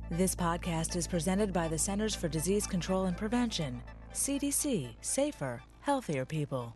This podcast is presented by the Centers for Disease Control and Prevention, CDC, Safer, Healthier People.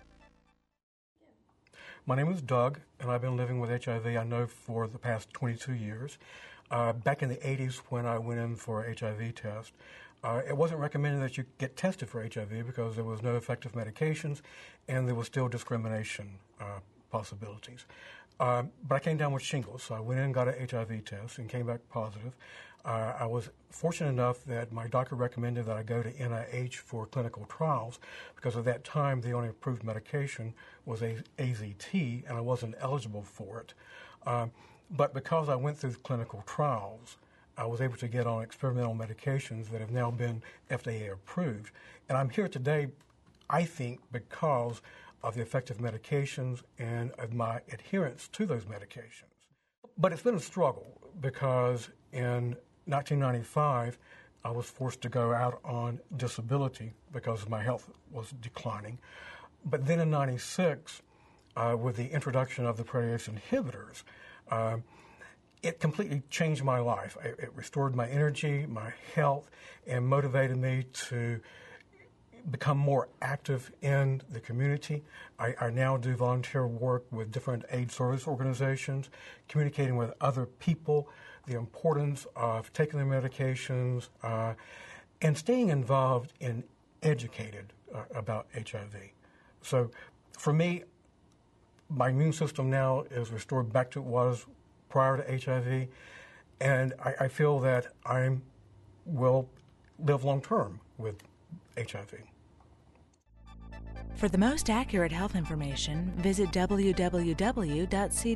My name is Doug, and I've been living with HIV, I know, for the past 22 years. Back in the 80s when I went in for a HIV test, it wasn't recommended that you get tested for HIV because there was no effective medications and there was still discrimination possibilities. But I came down with shingles, so I went in and got an HIV test and came back positive. I was fortunate enough that my doctor recommended that I go to NIH for clinical trials because at that time the only approved medication was AZT and I wasn't eligible for it. But because I went through clinical trials, I was able to get on experimental medications that have now been FDA approved. And I'm here today, I think, because of the effective medications and of my adherence to those medications. But it's been a struggle because in 1995, I was forced to go out on disability because my health was declining. But then in 96, with the introduction of the protease inhibitors, it completely changed my life. It restored my energy, my health, and motivated me to become more active in the community. I now do volunteer work with different AIDS service organizations, communicating with other people, the importance of taking their medications, and staying involved and educated about HIV. So for me, my immune system now is restored back to what it was prior to HIV, and I feel that I will live long term with HIV. For the most accurate health information, visit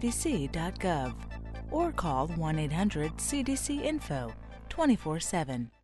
www.cdc.gov or call 1-800-CDC-INFO 24/7.